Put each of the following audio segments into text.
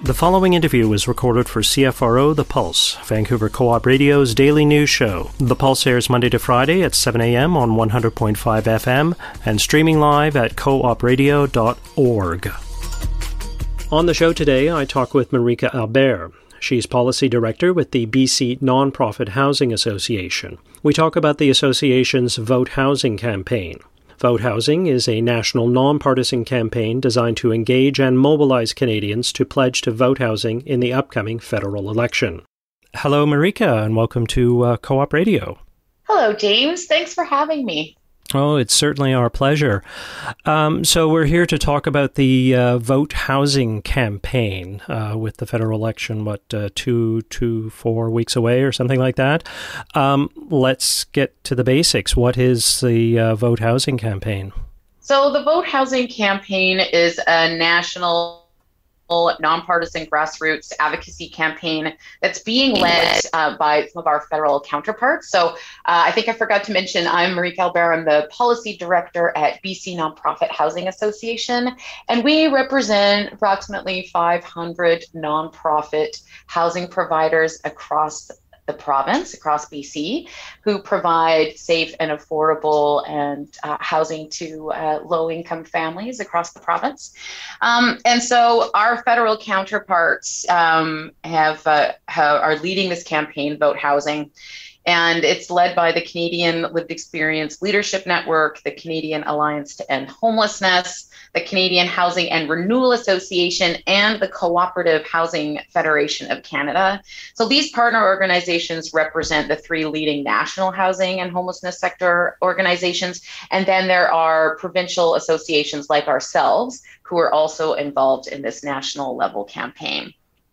The following interview was recorded for CFRO The Pulse, Vancouver Co-op Radio's daily news show. The Pulse airs Monday to Friday at 7 a.m. on 100.5 FM and streaming live at coopradio.org. On the show today, I talk with Marika Albert. She's Policy Director with the BC Nonprofit Housing Association. We talk about the association's Vote Housing campaign. Vote Housing is a national nonpartisan campaign designed to engage and mobilize Canadians to pledge to vote housing in the upcoming federal election. Hello, Marika, and welcome to Co-op Radio. Hello, James. Thanks for having me. Oh, it's certainly our pleasure. So we're here to talk about the Vote Housing campaign with the federal election, 2 to 4 weeks away or something like that. Let's get to the basics. What is the Vote Housing campaign? So the Vote Housing campaign is a national nonpartisan grassroots advocacy campaign that's being led by some of our federal counterparts. So I think I forgot to mention, I'm Marika Albert. I'm the policy director at BC Nonprofit Housing Association, and we represent approximately 500 nonprofit housing providers across the province, across BC, who provide safe and affordable and housing to low-income families across the province. And so our federal counterparts are leading this campaign, Vote Housing, and it's led by the Canadian Lived Experience Leadership Network, the Canadian Alliance to End Homelessness, the Canadian Housing and Renewal Association, and the Cooperative Housing Federation of Canada. So these partner organizations represent the three leading national housing and homelessness sector organizations. And then there are provincial associations like ourselves who are also involved in this national level campaign.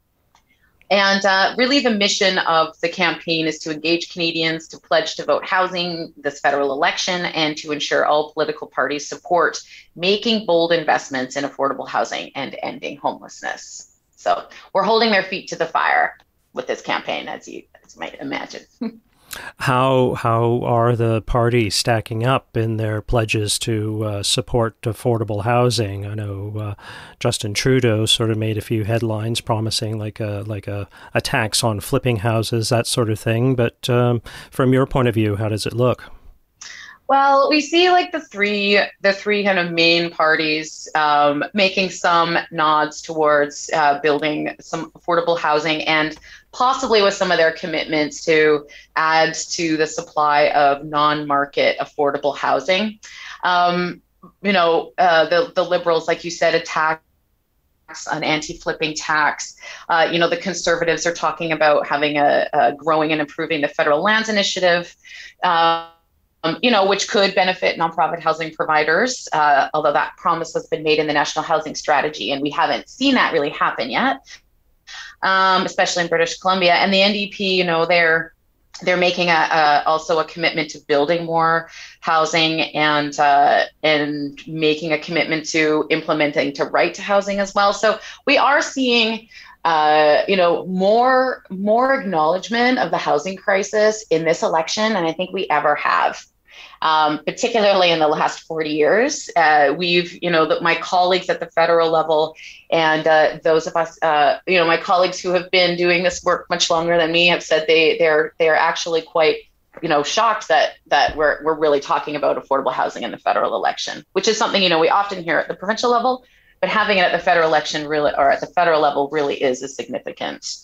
And really the mission of the campaign is to engage Canadians to pledge to vote housing this federal election and to ensure all political parties support making bold investments in affordable housing and ending homelessness. So we're holding their feet to the fire with this campaign, as you might imagine. How are the parties stacking up in their pledges to support affordable housing? I know Justin Trudeau sort of made a few headlines promising like a tax on flipping houses, that sort of thing. But from your point of view, how does it look? Well, we see like the three kind of main parties making some nods towards building some affordable housing, and possibly with some of their commitments to add to the supply of non-market affordable housing. The Liberals, like you said, a tax, an anti-flipping tax. The Conservatives are talking about having a growing and improving the federal lands initiative. Which could benefit nonprofit housing providers, although that promise has been made in the National Housing Strategy, and we haven't seen that really happen yet, especially in British Columbia. And the NDP, they're making also a commitment to building more housing and making a commitment to implementing to right to housing as well. So we are seeing more acknowledgement of the housing crisis in this election than I think we ever have, particularly in the last 40 years. My colleagues at the federal level and those of us, my colleagues who have been doing this work much longer than me have said they're actually quite shocked that we're really talking about affordable housing in the federal election, which is something we often hear at the provincial level. But having it at the federal election really, or at the federal level, really is a significant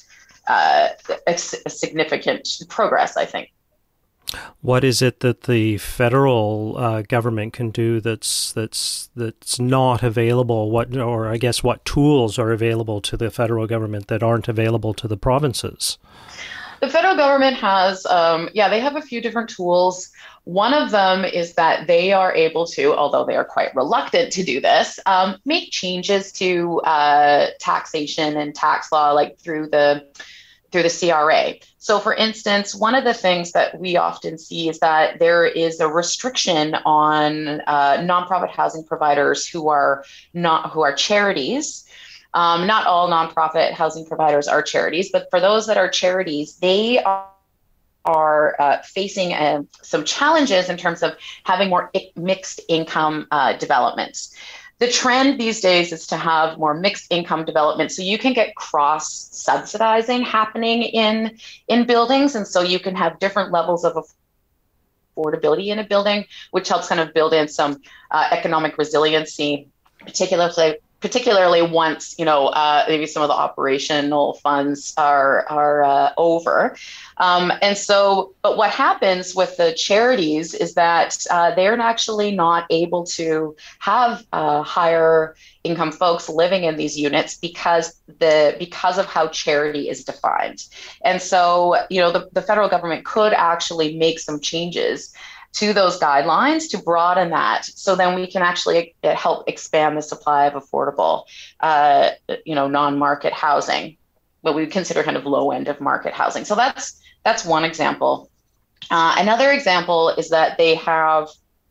progress, I think. What is it that the federal government can do that's not available? What tools are available to the federal government that aren't available to the provinces? The federal government has, they have a few different tools. One of them is that they are able to, although they are quite reluctant to do this, make changes to taxation and tax law, like through the CRA. So, for instance, one of the things that we often see is that there is a restriction on nonprofit housing providers who are charities. Not all nonprofit housing providers are charities, but for those that are charities, they are facing some challenges in terms of having more mixed income developments. the trend these days is to have more mixed income development, so you can get cross subsidizing happening in buildings, and so you can have different levels of affordability in a building, which helps kind of build in some economic resiliency, particularly once maybe some of the operational funds are over. But what happens with the charities is that they're actually not able to have higher income folks living in these units because of how charity is defined. And so, the federal government could actually make some changes to those guidelines to broaden that, so then we can actually help expand the supply of affordable, non-market housing, what we would consider kind of low end of market housing. So that's one example. Another example is that they have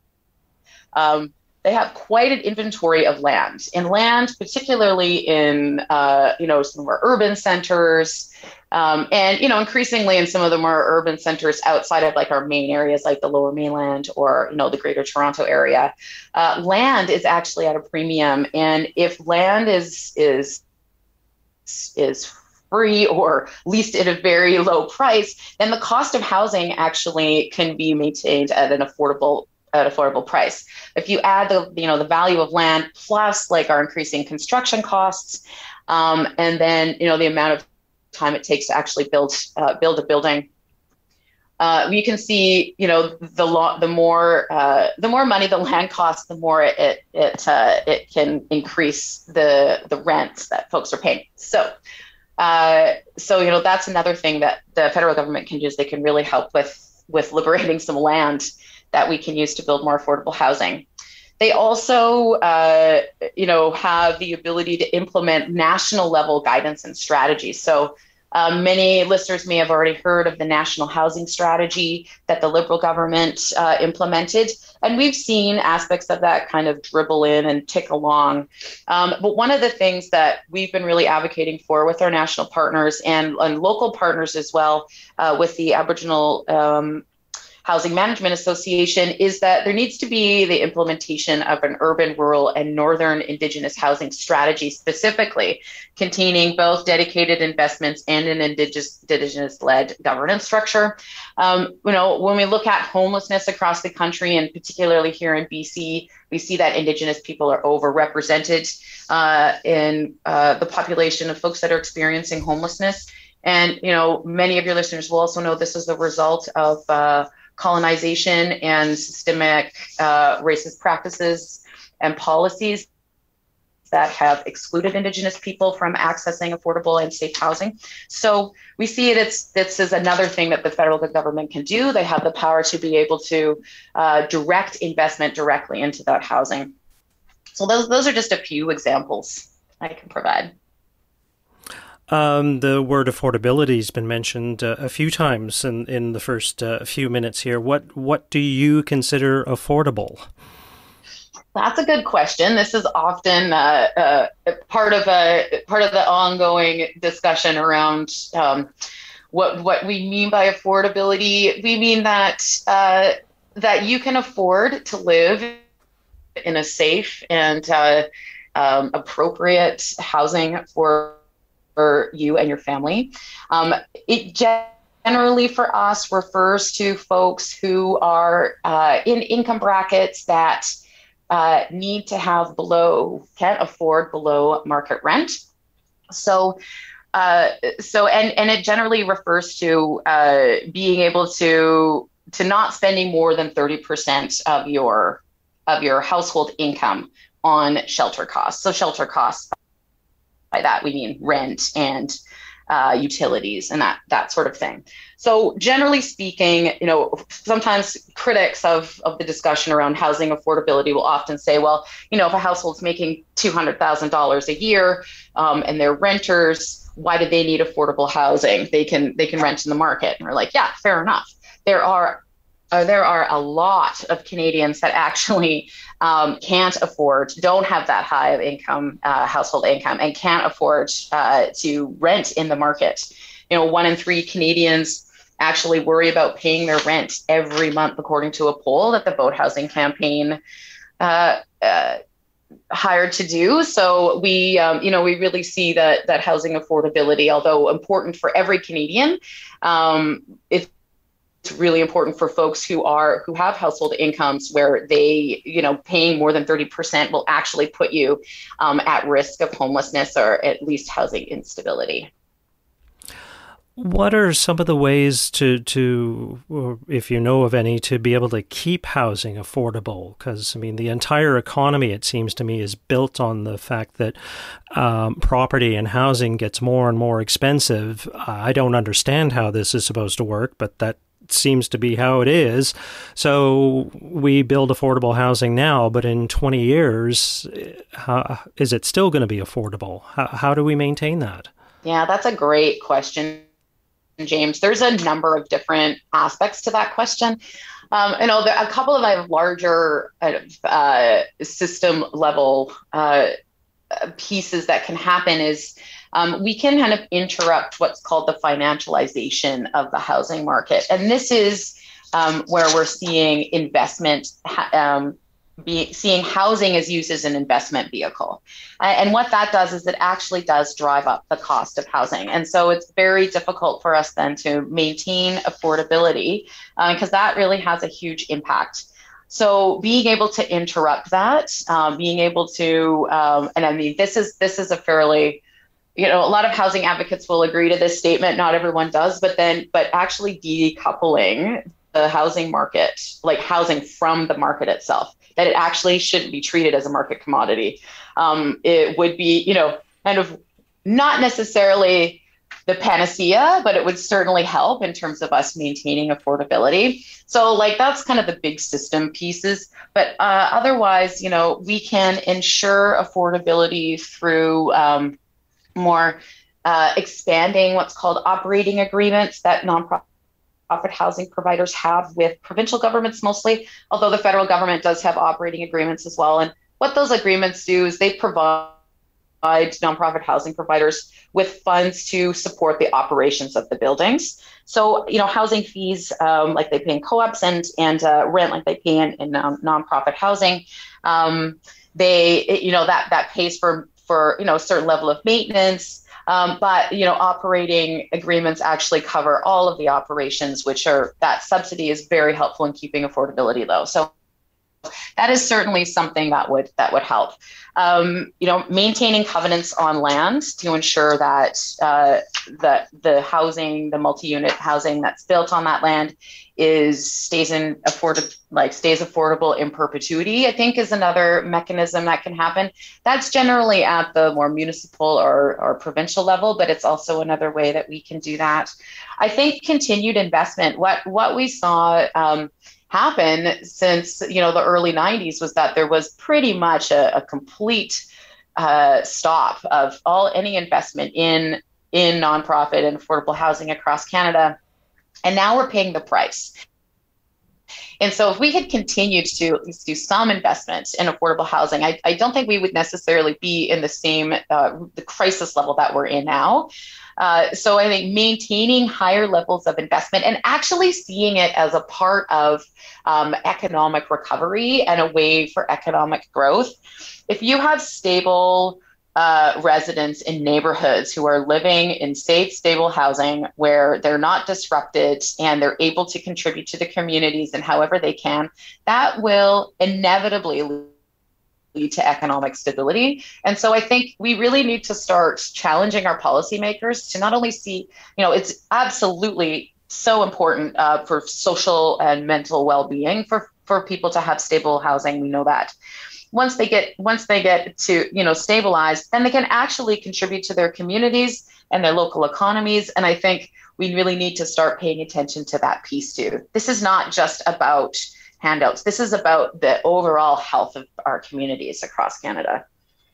quite an inventory of land, particularly in some of our urban centers. And increasingly in some of the more urban centers outside of like our main areas, like the Lower Mainland or the Greater Toronto area, land is actually at a premium. And if land is free or leased at a very low price, then the cost of housing actually can be maintained at an affordable price. If you add the value of land plus like our increasing construction costs, and then the amount of time it takes to actually build a building, you can see the more money the land costs, the more it can increase the rents that folks are paying. So that's another thing that the federal government can do, is they can really help with liberating some land that we can use to build more affordable housing. They also, have the ability to implement national level guidance and strategies. So many listeners may have already heard of the National Housing Strategy that the Liberal government implemented. And we've seen aspects of that kind of dribble in and tick along. But one of the things that we've been really advocating for with our national partners and local partners as well, with the Aboriginal Housing Management Association, is that there needs to be the implementation of an urban, rural, and northern Indigenous housing strategy, specifically containing both dedicated investments and an Indigenous-led governance structure. When we look at homelessness across the country, and particularly here in BC, we see that Indigenous people are overrepresented in the population of folks that are experiencing homelessness. And many of your listeners will also know this is the result of colonization and systemic racist practices and policies that have excluded Indigenous people from accessing affordable and safe housing. So we see this is another thing that the federal government can do. They have the power to be able to direct investment directly into that housing. So those are just a few examples I can provide. The word affordability has been mentioned a few times in the first few minutes here. What do you consider affordable? That's a good question. This is often part of the ongoing discussion around what we mean by affordability. We mean that you can afford to live in a safe and appropriate housing for you and your family. It generally for us refers to folks who are in income brackets that need to have can't afford below market rent. So it generally refers to being able to not spending more than 30% of your household income on shelter costs. So shelter costs, by that we mean rent and utilities and that sort of thing. So generally speaking, sometimes critics of the discussion around housing affordability will often say, well, if a household's making $200,000 a year and they're renters, why do they need affordable housing? They can rent in the market. And we're like, yeah, fair enough. There are a lot of Canadians that actually don't have that high of income, household income, and can't afford to rent in the market. 1 in 3 Canadians actually worry about paying their rent every month, according to a poll that the Vote Housing campaign hard to do. So we really see that housing affordability, although important for every Canadian, it's really important for folks who have household incomes where they, paying more than 30% will actually put you at risk of homelessness or at least housing instability. What are some of the ways to, or if you know of any, to be able to keep housing affordable? Because, the entire economy, it seems to me, is built on the fact that property and housing gets more and more expensive. I don't understand how this is supposed to work, but that seems to be how it is. So we build affordable housing now, but in 20 years, is it still going to be affordable? How do we maintain that? Yeah, that's a great question, James. There's a number of different aspects to that question. A couple of my larger system level pieces that can happen is we can kind of interrupt what's called the financialization of the housing market. And this is where we're seeing investment, seeing housing as used as an investment vehicle. And what that does is it actually does drive up the cost of housing. And so it's very difficult for us then to maintain affordability because that really has a huge impact. So being able to interrupt that, being able to, this is a fairly, a lot of housing advocates will agree to this statement. Not everyone does, but actually decoupling the housing market, like housing from the market itself, that it actually shouldn't be treated as a market commodity. It would be, kind of not necessarily the panacea, but it would certainly help in terms of us maintaining affordability. So that's kind of the big system pieces. But otherwise, we can ensure affordability through more expanding what's called operating agreements that nonprofit housing providers have with provincial governments mostly, although the federal government does have operating agreements as well. And what those agreements do is they provide nonprofit housing providers with funds to support the operations of the buildings. So, housing fees like they pay in co-ops and rent like they pay in nonprofit housing, that pays for a certain level of maintenance. But operating agreements actually cover all of the operations, that subsidy is very helpful in keeping affordability low. So that is certainly something that would help. Maintaining covenants on land to ensure that the housing, the multi-unit housing that's built on that land stays affordable in perpetuity, I think is another mechanism that can happen. That's generally at the more municipal or provincial level, but it's also another way that we can do that. I think continued investment, what we saw happen since the early 90s was that there was pretty much a complete stop of any investment in nonprofit and affordable housing across Canada. And now we're paying the price. And so if we had continued to do some investment in affordable housing, I don't think we would necessarily be in the same the crisis level that we're in now. So I think maintaining higher levels of investment and actually seeing it as a part of economic recovery and a way for economic growth. If you have stable residents in neighborhoods who are living in safe, stable housing where they're not disrupted and they're able to contribute to the communities in however they can, that will inevitably lead to economic stability. And so I think we really need to start challenging our policymakers to not only see, it's absolutely so important for social and mental well-being for people to have stable housing. We know that. Once they get to, stabilized, then they can actually contribute to their communities and their local economies. And I think we really need to start paying attention to that piece too. This is not just about handouts. This is about the overall health of our communities across Canada.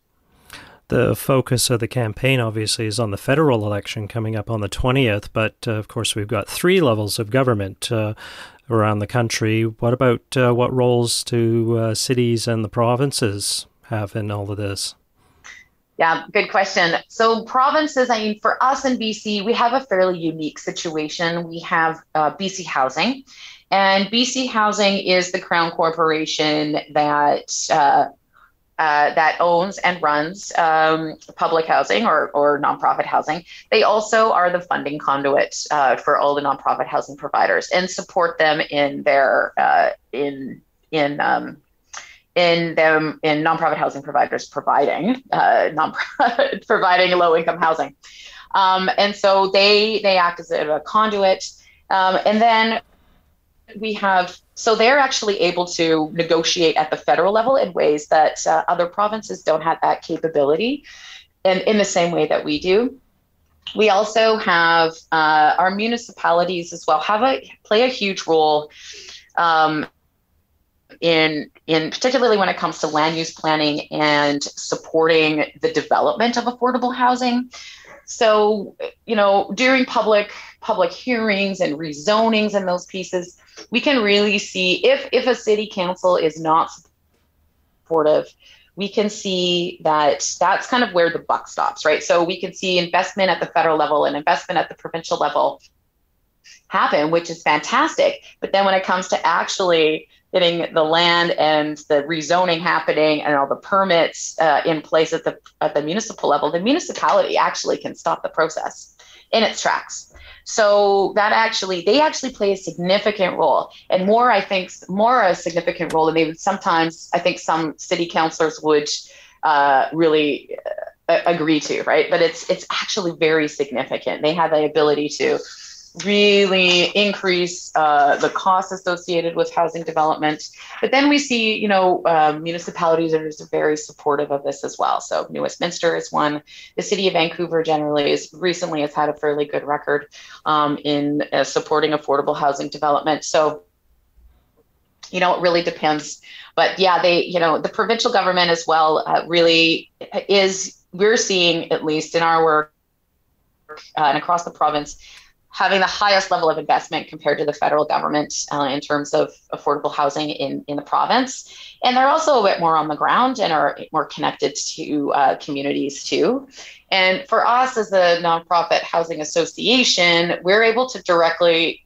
The focus of the campaign, obviously, is on the federal election coming up on the 20th. But, of course, we've got 3 levels of government around the country. What about what roles do cities and the provinces have in all of this? Yeah, good question. So provinces, for us in BC, we have a fairly unique situation. We have BC Housing, and BC Housing is the Crown Corporation that that owns and runs public housing or nonprofit housing. They also are the funding conduit for all the nonprofit housing providers and support them in their in nonprofit housing providers providing providing low income housing, and so they act as a conduit, and then so they're actually able to negotiate at the federal level in ways that other provinces don't have that capability, and in the same way that we do. We also have our municipalities as well play a huge role in particularly when it comes to land use planning and supporting the development of affordable housing. So, during public hearings and rezonings and those pieces, we can really see if a city council is not supportive, we can see that's kind of where the buck stops, right? So we can see investment at the federal level and investment at the provincial level happen, which is fantastic. But then when it comes to actually getting the land and the rezoning happening and all the permits in place at the municipal level, the municipality actually can stop the process in its tracks. So they actually play a significant role, and more a significant role than they would sometimes, I think some city councilors would really agree to, right? But it's actually very significant. They have the ability to really increase the costs associated with housing development. But then we see, municipalities are just very supportive of this as well. So New Westminster is one. The city of Vancouver generally has had a fairly good record in supporting affordable housing development. So, it really depends. But yeah, the provincial government as well really we're seeing, at least in our work and across the province, having the highest level of investment compared to the federal government in terms of affordable housing in the province. And they're also a bit more on the ground and are more connected to communities too. And for us as a nonprofit housing association, we're able to directly,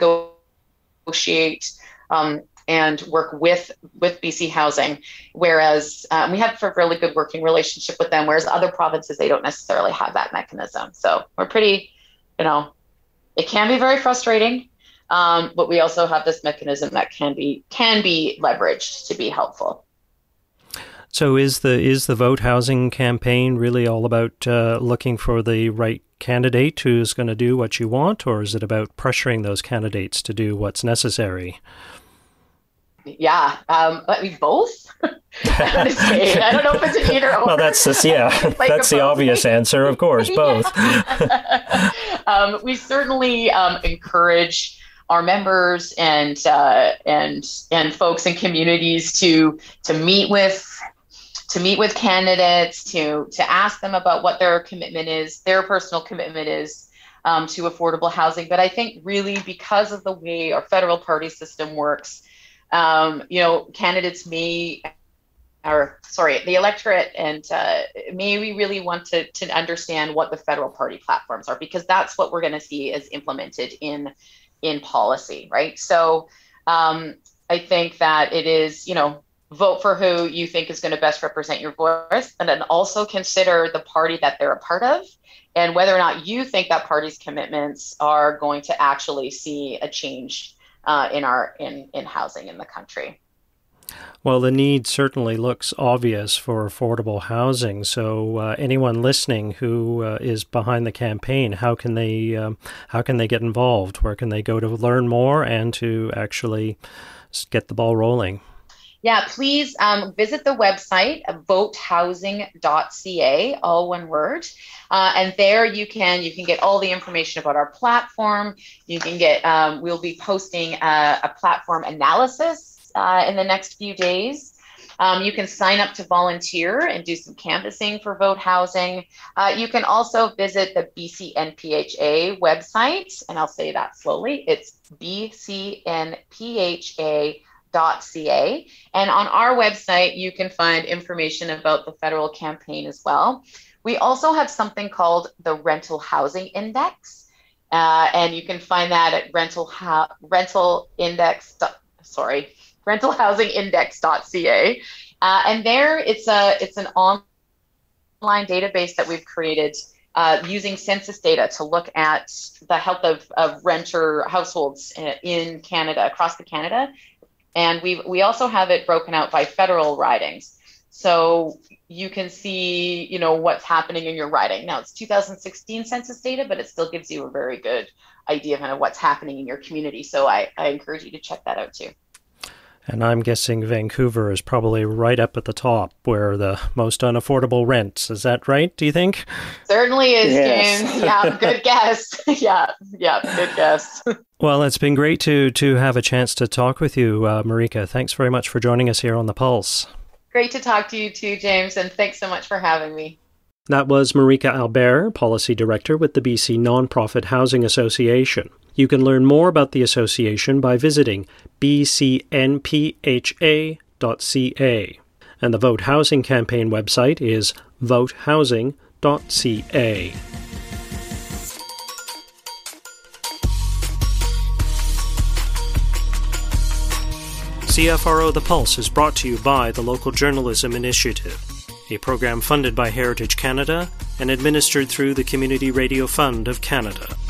negotiate and work with BC Housing, whereas we have a really good working relationship with them, whereas other provinces, they don't necessarily have that mechanism. So we're pretty, it can be very frustrating, but we also have this mechanism that can be leveraged to be helpful. So is the Vote Housing campaign really all about looking for the right candidate who's going to do what you want, or is it about pressuring those candidates to do what's necessary? Yeah, both. I don't know if it's an either or. Well, that's the obvious answer, of course, both. We certainly encourage our members and folks in communities to meet with candidates, to ask them about what their commitment is, their personal commitment is to affordable housing. But I think really because of the way our federal party system works, candidates the electorate and may we really want to understand what the federal party platforms are, because that's what we're going to see as implemented in policy, right? So I think that it is, vote for who you think is going to best represent your voice, and then also consider the party that they're a part of and whether or not you think that party's commitments are going to actually see a change in housing in the country. Well, the need certainly looks obvious for affordable housing. So anyone listening who is behind the campaign, how can they get involved? Where can they go to learn more and to actually get the ball rolling? Yeah, please visit the website, votehousing.ca, all one word. And there you can get all the information about our platform. You can get, we'll be posting a platform analysis in the next few days. You can sign up to volunteer and do some canvassing for Vote Housing. You can also visit the BCNPHA website, and I'll say that slowly. It's BCNPHA.ca. And on our website, you can find information about the federal campaign as well. We also have something called the Rental Housing Index, and you can find that at rentalhousingsindex.ca. And there, it's an online database that we've created using census data to look at the health of renter households in Canada, across Canada. And we also have it broken out by federal ridings. So you can see, what's happening in your riding. Now, it's 2016 census data, but it still gives you a very good idea of kind of what's happening in your community. So I encourage you to check that out too. And I'm guessing Vancouver is probably right up at the top where the most unaffordable rents. Is that right, do you think? Certainly is, yes. James. Yeah, good guess. yeah, good guess. Well, it's been great to have a chance to talk with you, Marika. Thanks very much for joining us here on The Pulse. Great to talk to you too, James, and thanks so much for having me. That was Marika Albert, Policy Director with the BC Nonprofit Housing Association. You can learn more about the association by visiting bcnpha.ca. And the Vote Housing campaign website is votehousing.ca. CFRO The Pulse is brought to you by the Local Journalism Initiative, a program funded by Heritage Canada and administered through the Community Radio Fund of Canada.